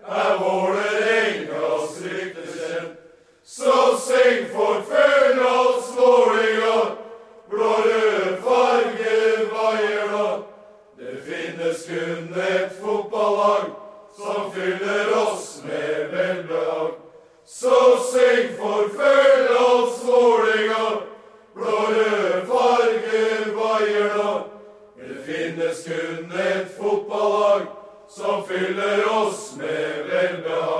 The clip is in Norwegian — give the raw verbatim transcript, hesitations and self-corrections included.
er Vålerengas rykte kjent. Så syng for Fønals Vålerenga, blå-rød farge vaier da. Det finnes kun et fotballag som fyller oss med velbehag. Så syng for Fønals Vålerenga, blå-rød farge vaier da. Det finnes kun et fotballag som fyller oss med velbehag.